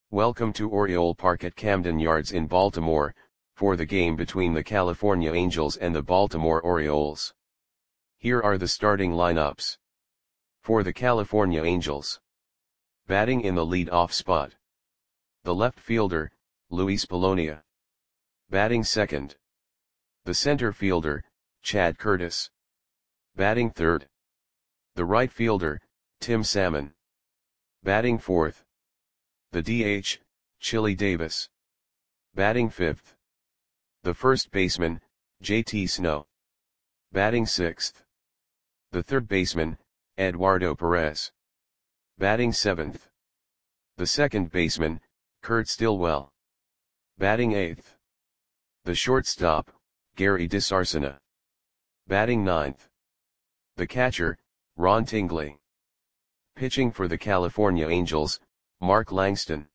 Welcome to Oriole Park at Camden Yards in Baltimore, for the game between the California Angels and the Baltimore Orioles. Here are the starting lineups. For the California Angels. Batting in the lead-off spot. The left fielder, Luis Polonia. Batting second. The center fielder, Chad Curtis. Batting third. The right fielder, Tim Salmon. Batting fourth. The DH, Chili Davis. Batting fifth. The first baseman, JT Snow. Batting sixth. The third baseman, Eduardo Perez. Batting seventh. The second baseman, Kurt Stillwell. Batting eighth. The shortstop, Gary DiSarcina. Batting ninth. The catcher, Ron Tingley. Pitching for the California Angels, Mark Langston.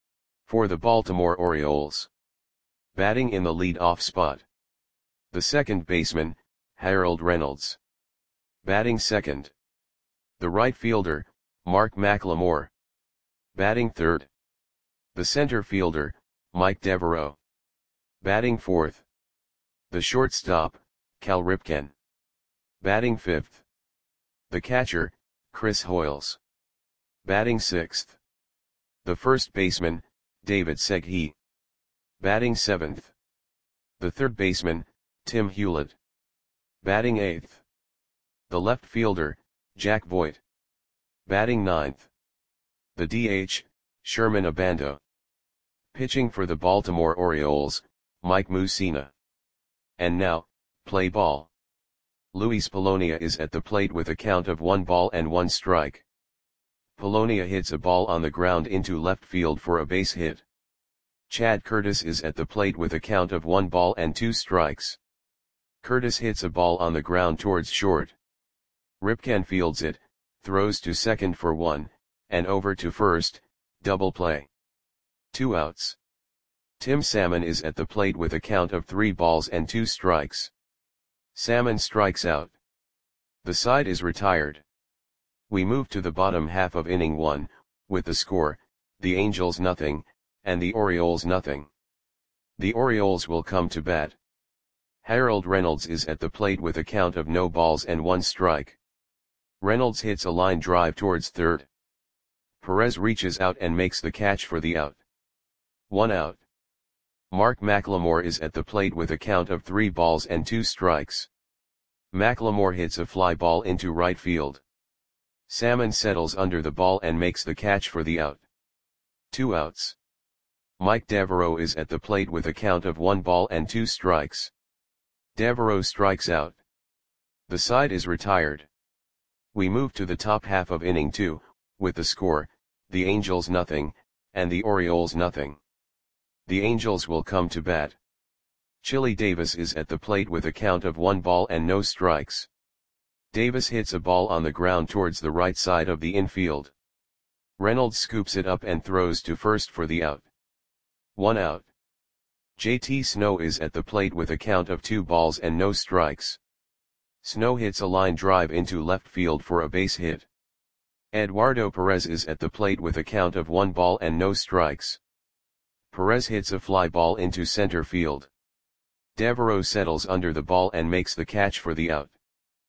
For the Baltimore Orioles. Batting in the lead-off spot. The second baseman, Harold Reynolds. Batting second. The right fielder, Mark McLemore. Batting third. The center fielder, Mike Devereaux. Batting fourth. The shortstop, Cal Ripken. Batting fifth. The catcher, Chris Hoiles. Batting sixth. The first baseman, David Segui. Batting seventh. The third baseman, Tim Hewlett. Batting eighth. The left fielder, Jack Voigt. Batting ninth. The DH, Sherman Abando. Pitching for the Baltimore Orioles, Mike Mussina. And now, play ball. Luis Polonia is at the plate with a count of 1-1 strike. Polonia hits a ball on the ground into left field for a base hit. Chad Curtis is at the plate with a count of 1-2 strikes. Curtis hits a ball on the ground towards short. Ripken fields it, throws to second for 1, and over to first, double play. 2 outs. Tim Salmon is at the plate with a count of 3-2 strikes. Salmon strikes out. The side is retired. We move to the bottom half of inning 1, with the score, the Angels nothing, and the Orioles nothing. The Orioles will come to bat. Harold Reynolds is at the plate with a count of 0-1 strike. Reynolds hits a line drive towards third. Perez reaches out and makes the catch for the out. 1 out. Mark McLemore is at the plate with a count of 3-2 strikes. McLemore hits a fly ball into right field. Salmon settles under the ball and makes the catch for the out. 2 outs. Mike Devereaux is at the plate with a count of 1-2 strikes. Devereaux strikes out. The side is retired. We move to the top half of inning 2, with the score, the Angels nothing, and the Orioles nothing. The Angels will come to bat. Chili Davis is at the plate with a count of 1-0 strikes. Davis hits a ball on the ground towards the right side of the infield. Reynolds scoops it up and throws to first for the out. 1 out. JT Snow is at the plate with a count of 2-0 strikes. Snow hits a line drive into left field for a base hit. Eduardo Perez is at the plate with a count of 1-0 strikes. Perez hits a fly ball into center field. Devereaux settles under the ball and makes the catch for the out.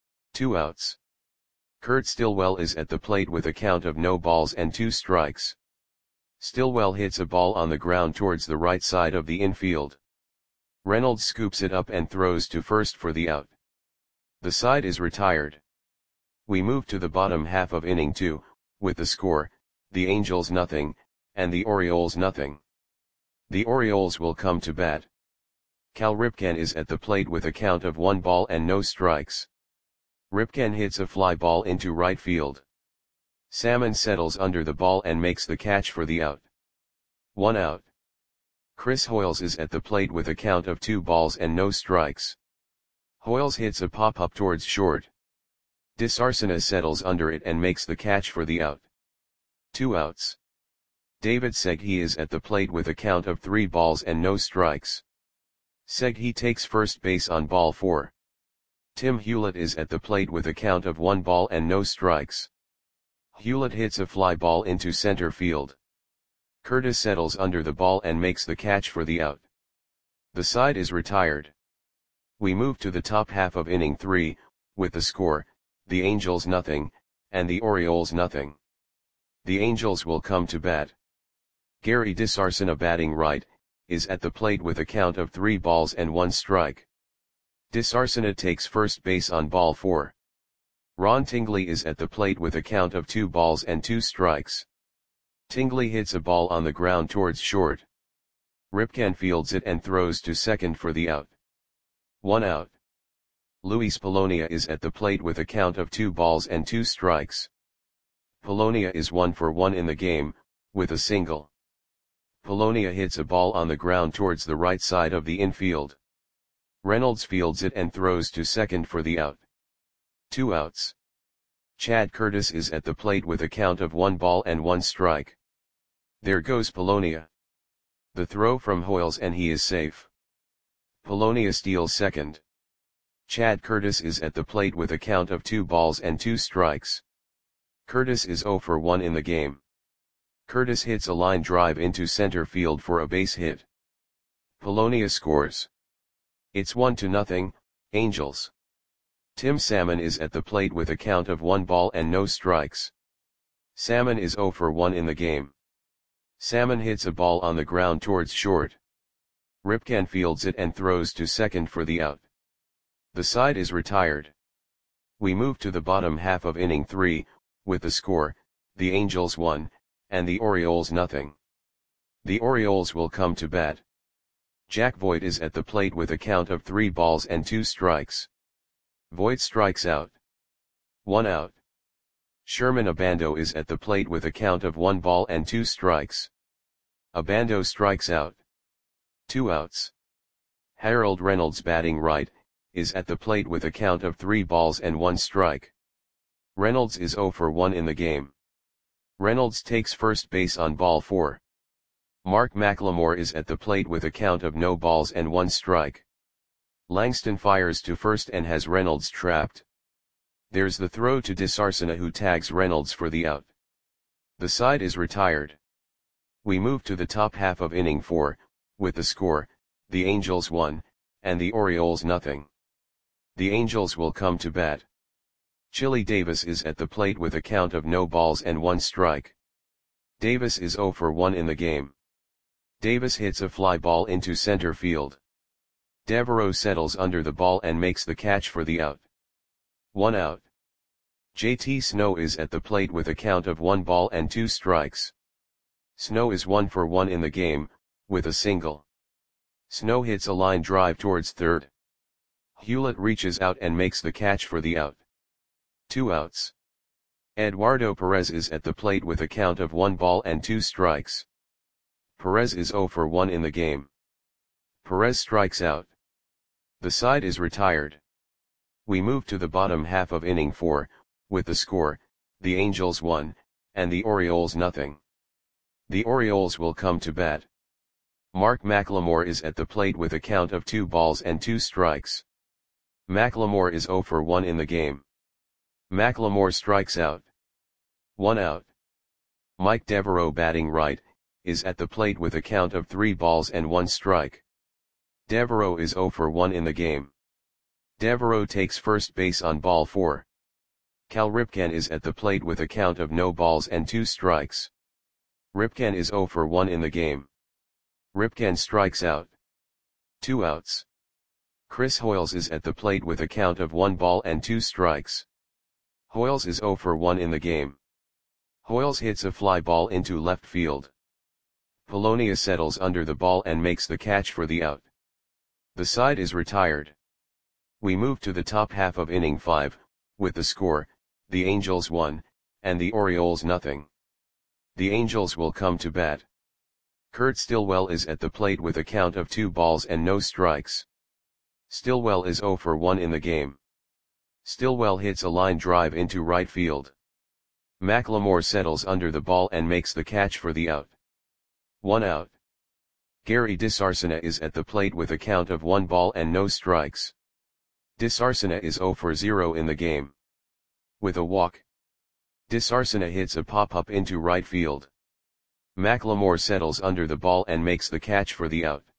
2 outs. Kurt Stillwell is at the plate with a count of 0-2 strikes. Stillwell hits a ball on the ground towards the right side of the infield. Reynolds scoops it up and throws to first for the out. The side is retired. We move to the bottom half of inning 2, with the score, the Angels nothing, and the Orioles nothing. The Orioles will come to bat. Cal Ripken is at the plate with a count of 1-0 strikes. Ripken hits a fly ball into right field. Salmon settles under the ball and makes the catch for the out. 1 out. Chris Hoiles is at the plate with a count of 2-0 strikes. Hoiles hits a pop-up towards short. DiSarcina settles under it and makes the catch for the out. 2 outs. David Segui is at the plate with a count of 3-0 strikes. Segui takes first base on ball 4. Tim Hewlett is at the plate with a count of 1-0 strikes. Hewlett hits a fly ball into center field. Curtis settles under the ball and makes the catch for the out. The side is retired. We move to the top half of inning 3, with the score, the Angels nothing, and the Orioles nothing. The Angels will come to bat. Gary DeSarcina, batting right, is at the plate with a count of 3 balls and 1 strike. DeSarcina takes first base on ball 4. Ron Tingley is at the plate with a count of 2 balls and 2 strikes. Tingley hits a ball on the ground towards short. Ripken fields it and throws to second for the out. 1 out. Luis Polonia is at the plate with a count of 2 balls and 2 strikes. Polonia is 1 for 1 in the game, with a single. Polonia hits a ball on the ground towards the right side of the infield. Reynolds fields it and throws to second for the out. 2 outs. Chad Curtis is at the plate with a count of 1 ball and 1 strike. There goes Polonia. The throw from Hoyles and he is safe. Polonia steals second. Chad Curtis is at the plate with a count of 2 balls and 2 strikes. Curtis is 0 for 1 in the game. Curtis hits a line drive into center field for a base hit. Polonia scores. It's 1-0, Angels. Tim Salmon is at the plate with a count of 1 ball and no strikes. Salmon is 0 for 1 in the game. Salmon hits a ball on the ground towards short. Ripken fields it and throws to second for the out. The side is retired. We move to the bottom half of inning 3, with the score, the Angels 1, and the Orioles nothing. The Orioles will come to bat. Jack Voigt is at the plate with a count of 3 balls and 2 strikes. Voigt strikes out. 1 out. Sherman Abando is at the plate with a count of 1 ball and 2 strikes. Abando strikes out. 2 outs. Harold Reynolds, batting right, is at the plate with a count of 3 balls and 1 strike. Reynolds is 0 for 1 in the game. Reynolds takes first base on ball 4. Mark McLemore is at the plate with a count of no balls and 1 strike. Langston fires to first and has Reynolds trapped. There's the throw to DeSarcina, who tags Reynolds for the out. The side is retired. We move to the top half of inning 4, with the score, the Angels 1, and the Orioles nothing. The Angels will come to bat. Chili Davis is at the plate with a count of no balls and 1 strike. Davis is 0 for 1 in the game. Davis hits a fly ball into center field. Devereaux settles under the ball and makes the catch for the out. 1 out. JT Snow is at the plate with a count of 1 ball and 2 strikes. Snow is 1 for 1 in the game, with a single. Snow hits a line drive towards third. Hewlett reaches out and makes the catch for the out. 2 outs. Eduardo Perez is at the plate with a count of 1 ball and 2 strikes. Perez is 0 for 1 in the game. Perez strikes out. The side is retired. We move to the bottom half of inning 4, with the score, the Angels 1, and the Orioles nothing. The Orioles will come to bat. Mark McLemore is at the plate with a count of 2 balls and 2 strikes. McLemore is 0 for 1 in the game. McLemore strikes out. 1 out. Mike Devereaux, batting right, is at the plate with a count of 3 balls and 1 strike. Devereaux is 0 for 1 in the game. Devereaux takes first base on ball 4. Cal Ripken is at the plate with a count of no balls and 2 strikes. Ripken is 0 for 1 in the game. Ripken strikes out. 2 outs. Chris Hoyles is at the plate with a count of 1 ball and 2 strikes. Hoyles is 0 for 1 in the game. Hoyles hits a fly ball into left field. Polonia settles under the ball and makes the catch for the out. The side is retired. We move to the top half of inning 5, with the score, the Angels 1, and the Orioles nothing. The Angels will come to bat. Kurt Stillwell is at the plate with a count of 2 balls and no strikes. Stillwell is 0 for 1 in the game. Stillwell hits a line drive into right field. McLemore settles under the ball and makes the catch for the out. 1 out. Gary DeSarcina is at the plate with a count of 1 ball and no strikes. DeSarcina is 0 for 0 in the game. With a walk, DeSarcina hits a pop-up into right field. Macklemore settles under the ball and makes the catch for the out.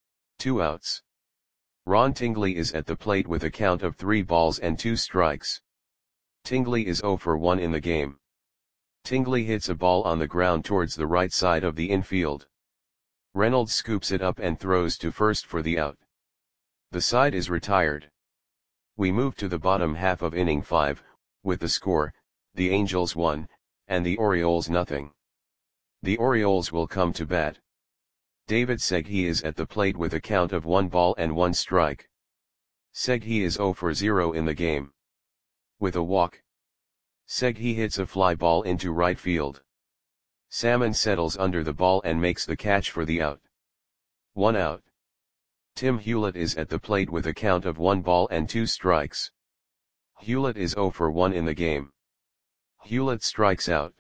2 outs. Ron Tingley is at the plate with a count of 3 balls and 2 strikes. Tingley is 0 for 1 in the game. Tingley hits a ball on the ground towards the right side of the infield. Reynolds scoops it up and throws to first for the out. The side is retired. We move to the bottom half of inning 5, with the score, the Angels 1, and the Orioles nothing. The Orioles will come to bat. David Segui is at the plate with a count of 1 ball and 1 strike. Segui is 0 for 0 in the game. With a walk, Segui hits a fly ball into right field. Salmon settles under the ball and makes the catch for the out. 1 out. Tim Hewlett is at the plate with a count of 1 ball and 2 strikes. Hewlett is 0 for 1 in the game. Hewlett strikes out.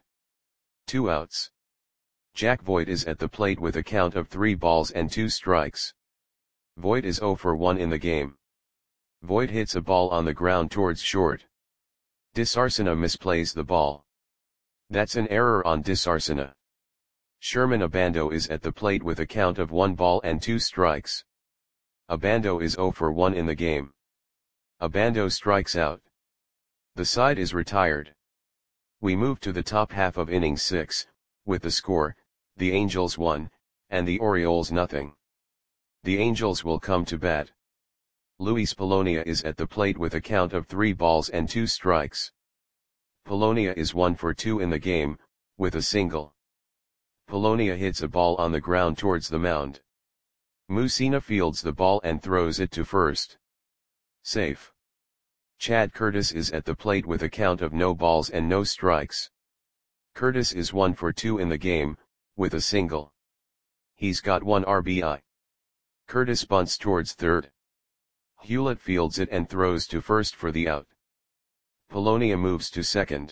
2 outs. Jack Voigt is at the plate with a count of 3 balls and 2 strikes. Voigt is 0 for 1 in the game. Voigt hits a ball on the ground towards short. Disarcina misplays the ball. That's an error on Disarcina. Sherman Abando is at the plate with a count of 1 ball and 2 strikes. Abando is 0 for 1 in the game. Abando strikes out. The side is retired. We move to the top half of inning 6, with the score, the Angels 1, and the Orioles nothing. The Angels will come to bat. Luis Polonia is at the plate with a count of 3 balls and 2 strikes. Polonia is 1 for 2 in the game, with a single. Polonia hits a ball on the ground towards the mound. Mussina fields the ball and throws it to first. Safe. Chad Curtis is at the plate with a count of no balls and no strikes. Curtis is 1 for 2 in the game, with a single. He's got 1 RBI. Curtis bunts towards third. Hewlett fields it and throws to first for the out. Polonia moves to second.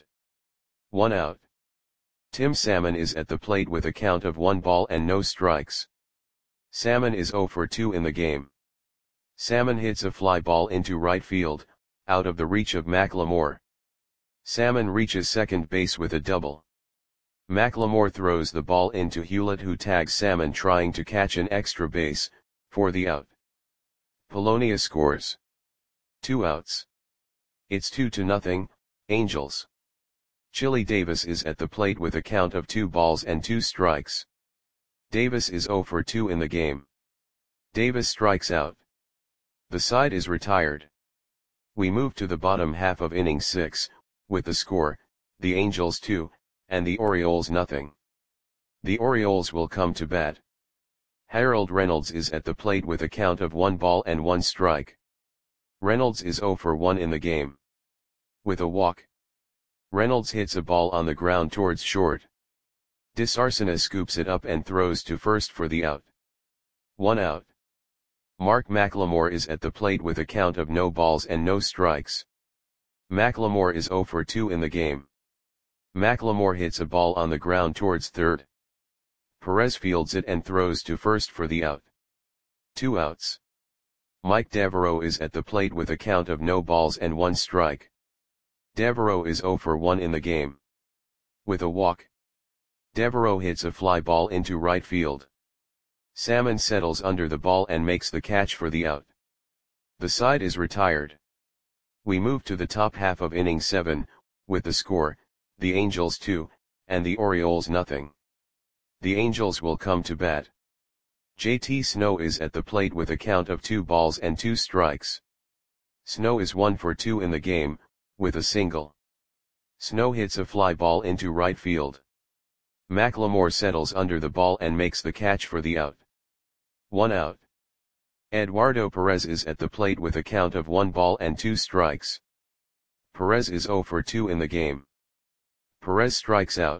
1 out. Tim Salmon is at the plate with a count of 1 ball and no strikes. Salmon is 0 for 2 in the game. Salmon hits a fly ball into right field, out of the reach of Macklemore. Salmon reaches second base with a double. Macklemore throws the ball into Hewlett, who tags Salmon trying to catch an extra base, for the out. Polonia scores. 2 outs. It's 2-0, Angels. Chili Davis is at the plate with a count of 2 balls and 2 strikes. Davis is 0 for 2 in the game. Davis strikes out. The side is retired. We move to the bottom half of inning 6, with the score, the Angels 2, and the Orioles nothing. The Orioles will come to bat. Harold Reynolds is at the plate with a count of 1 ball and 1 strike. Reynolds is 0 for 1 in the game. With a walk, Reynolds hits a ball on the ground towards short. Disarcina scoops it up and throws to first for the out. 1 out. Mark Macklemore is at the plate with a count of no balls and no strikes. Macklemore is 0 for 2 in the game. Macklemore hits a ball on the ground towards third. Perez fields it and throws to first for the out. 2 outs. Mike Devereaux is at the plate with a count of no balls and 1 strike. Devereaux is 0 for 1 in the game. With a walk, Devereaux hits a fly ball into right field. Salmon settles under the ball and makes the catch for the out. The side is retired. We move to the top half of inning 7, with the score, the Angels 2, and the Orioles nothing. The Angels will come to bat. JT Snow is at the plate with a count of 2 balls and 2 strikes. Snow is 1 for 2 in the game, with a single. Snow hits a fly ball into right field. Macklemore settles under the ball and makes the catch for the out. 1 out. Eduardo Perez is at the plate with a count of 1 ball and 2 strikes. Perez is 0 for 2 in the game. Perez strikes out.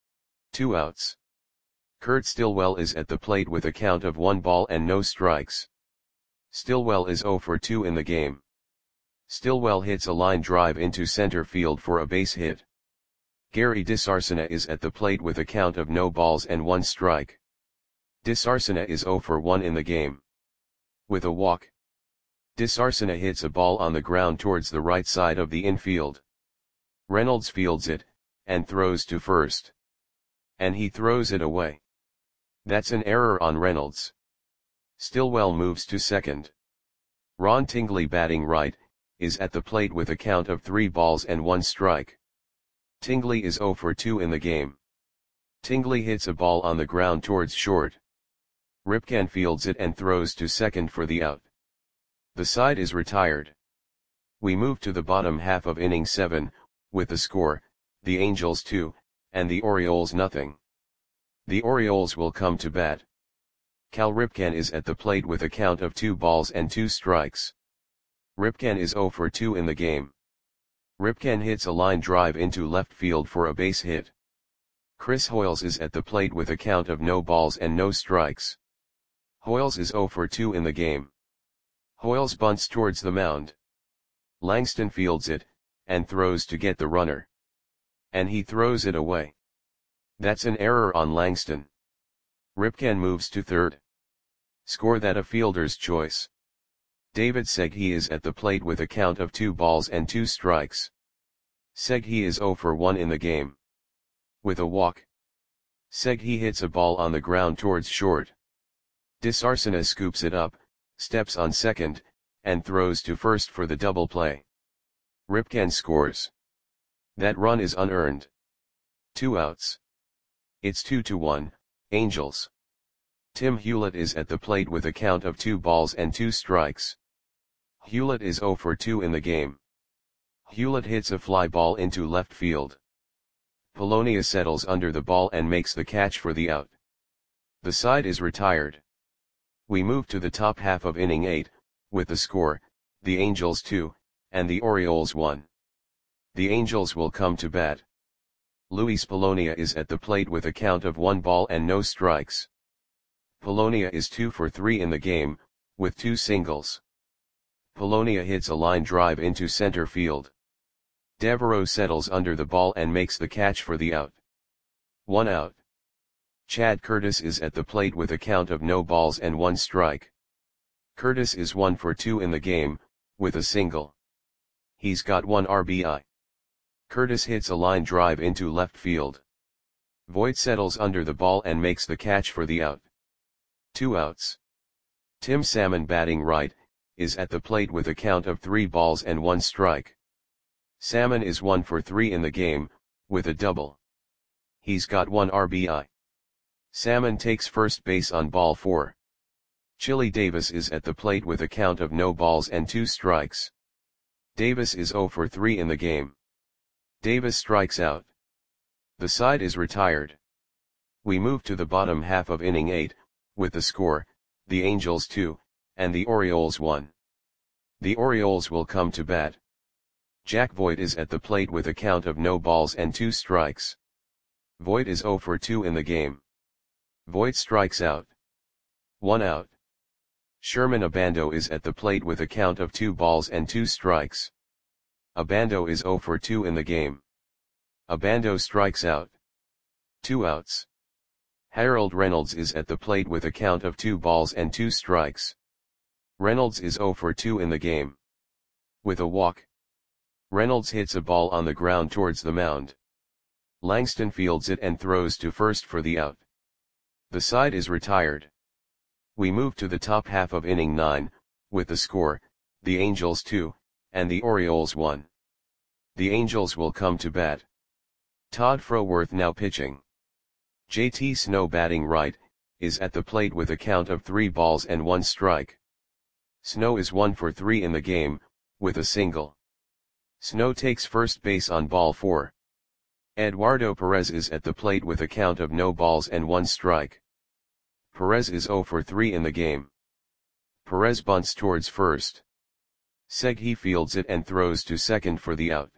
2 outs. Kurt Stillwell is at the plate with a count of 1 ball and no strikes. Stillwell is 0 for 2 in the game. Stillwell hits a line drive into center field for a base hit. Gary Disarcina is at the plate with a count of no balls and 1 strike. Disarcina is 0 for 1 in the game. With a walk, Disarcina hits a ball on the ground towards the right side of the infield. Reynolds fields it, and throws to first. And he throws it away. That's an error on Reynolds. Stillwell moves to second. Ron Tingley, batting right, is at the plate with a count of 3 balls and 1 strike. Tingley is 0 for 2 in the game. Tingley hits a ball on the ground towards short. Ripken fields it and throws to second for the out. The side is retired. We move to the bottom half of inning 7, with the score, the Angels 2, and the Orioles nothing. The Orioles will come to bat. Cal Ripken is at the plate with a count of 2 balls and 2 strikes. Ripken is 0 for 2 in the game. Ripken hits a line drive into left field for a base hit. Chris Hoiles is at the plate with a count of no balls and no strikes. Hoiles is 0 for 2 in the game. Hoiles bunts towards the mound. Langston fields it, and throws to get the runner. And he throws it away. That's an error on Langston. Ripken moves to third. Score that a fielder's choice. David Segui is at the plate with a count of 2 balls and 2 strikes. Segui is 0 for 1 in the game. With a walk. Segui hits a ball on the ground towards short. DeSarcina scoops it up, steps on second, and throws to first for the double play. Ripken scores. That run is unearned. 2 outs. It's 2-1, Angels. Tim Hewlett is at the plate with a count of 2 balls and 2 strikes. Hewlett is 0 for 2 in the game. Hewlett hits a fly ball into left field. Polonia settles under the ball and makes the catch for the out. The side is retired. We move to the top half of inning 8, with the score, the Angels 2, and the Orioles 1. The Angels will come to bat. Luis Polonia is at the plate with a count of 1 ball and no strikes. Polonia is 2 for 3 in the game, with 2 singles. Polonia hits a line drive into center field. Devereaux settles under the ball and makes the catch for the out. 1 out. Chad Curtis is at the plate with a count of no balls and 1 strike. Curtis is 1 for 2 in the game, with a single. He's got 1 RBI. Curtis hits a line drive into left field. Voit settles under the ball and makes the catch for the out. 2 outs. Tim Salmon, batting right, is at the plate with a count of 3 balls and 1 strike. Salmon is 1 for 3 in the game, with a double. He's got 1 RBI. Salmon takes first base on ball 4. Chili Davis is at the plate with a count of no balls and 2 strikes. Davis is 0 for 3 in the game. Davis strikes out. The side is retired. We move to the bottom half of inning 8, with the score, the Angels 2, and the Orioles 1. The Orioles will come to bat. Jack Voit is at the plate with a count of no balls and 2 strikes. Voit is 0 for 2 in the game. Voit strikes out. 1 out. Sherman Abando is at the plate with a count of 2 balls and 2 strikes. Abando is 0 for 2 in the game. Abando strikes out. 2 outs. Harold Reynolds is at the plate with a count of 2 balls and 2 strikes. Reynolds is 0 for 2 in the game. With a walk. Reynolds hits a ball on the ground towards the mound. Langston fields it and throws to first for the out. The side is retired. We move to the top half of inning 9, with the score, the Angels 2, and the Orioles 1. The Angels will come to bat. Todd Froworth now pitching. JT Snow, batting right, is at the plate with a count of 3 balls and 1 strike. Snow is 1 for 3 in the game, with a single. Snow takes first base on ball 4. Eduardo Perez is at the plate with a count of no balls and 1 strike. Perez is 0 for 3 in the game. Perez bunts towards first. Segui fields it and throws to second for the out.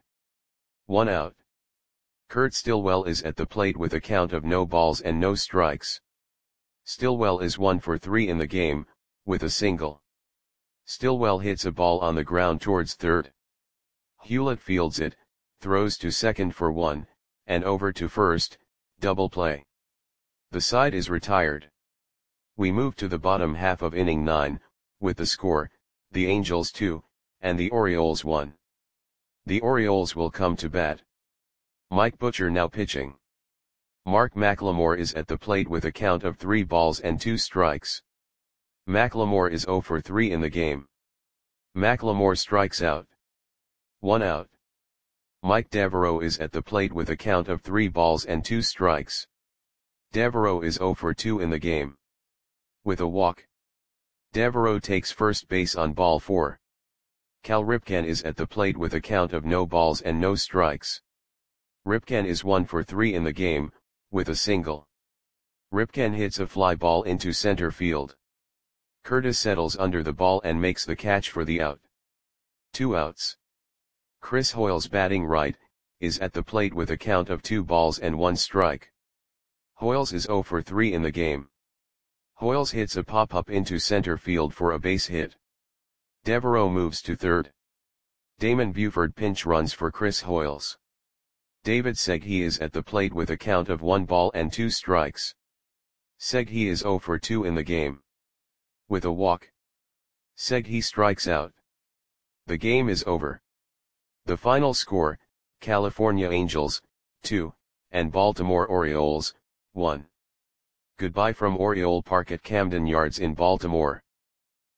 1 out. Kurt Stillwell is at the plate with a count of no balls and no strikes. Stillwell is 1 for 3 in the game, with a single. Stillwell hits a ball on the ground towards third. Hewlett fields it, throws to second for 1, and over to first, double play. The side is retired. We move to the bottom half of inning 9, with the score, the Angels 2, and the Orioles 1. The Orioles will come to bat. Mike Butcher now pitching. Mark McLemore is at the plate with a count of 3 balls and 2 strikes. McLemore is 0 for 3 in the game. McLemore strikes out. 1 out. Mike Devereaux is at the plate with a count of 3 balls and 2 strikes. Devereaux is 0 for 2 in the game. With a walk. Devereaux takes first base on ball 4. Cal Ripken is at the plate with a count of no balls and no strikes. Ripken is 1 for 3 in the game, with a single. Ripken hits a fly ball into center field. Curtis settles under the ball and makes the catch for the out. 2 outs. Chris Hoiles, batting right, is at the plate with a count of 2 balls and 1 strike. Hoiles is 0 for 3 in the game. Hoiles hits a pop-up into center field for a base hit. Devereaux moves to third. Damon Buford pinch runs for Chris Hoiles. David Segui is at the plate with a count of 1 ball and 2 strikes. Segui is 0 for 2 in the game. With a walk. Segui strikes out. The game is over. The final score, California Angels, 2, and Baltimore Orioles, 1. Goodbye from Oriole Park at Camden Yards in Baltimore.